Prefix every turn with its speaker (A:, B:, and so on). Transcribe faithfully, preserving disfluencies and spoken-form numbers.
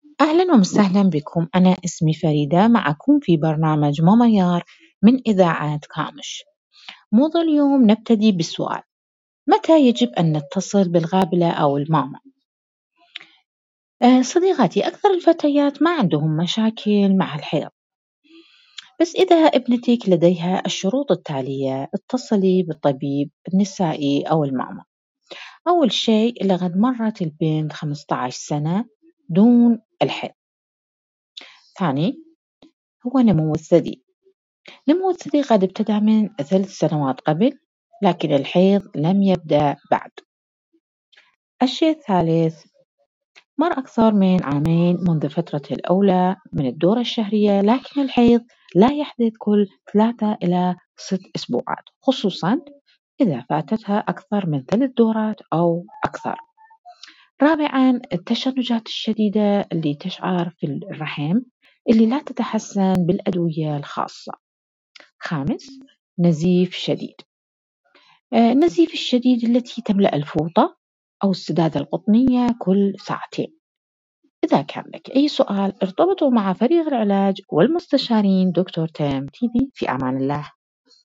A: أهلا وسهلا بكم. أنا اسمي فريدة معكم في برنامج ماما يار من إذاعة كامش. موضوع اليوم نبتدي بالسؤال: متى يجب أن نتصل بالغابلة أو الماما؟ آه صديقاتي، أكثر الفتيات ما عندهم مشاكل مع الحيض، بس إذا ابنتك لديها الشروط التالية اتصلي بالطبيب النسائي أو الماما. أول شيء، لقد مرت البنت خمسة عشر سنة دون الحيض. ثاني، هو نمو الثدي. نمو الثدي قد ابتدأ من ثلاث سنوات قبل، لكن الحيض لم يبدأ بعد. الشيء الثالث، مر أكثر من عامين منذ فترة الأولى من الدورة الشهرية، لكن الحيض لا يحدث كل ثلاثة إلى ست أسبوعات، خصوصا إذا فاتتها أكثر من ثلاث دورات أو أكثر. رابعا، التشنجات الشديدة اللي تشعر في الرحم اللي لا تتحسن بالأدوية الخاصة. خامس، نزيف شديد. آه، النزيف الشديد التي تملأ الفوطة أو السدادة القطنية كل ساعتين. إذا كان لك أي سؤال ارتبطوا مع فريق العلاج والمستشارين دكتور تام تي في. في أمان الله.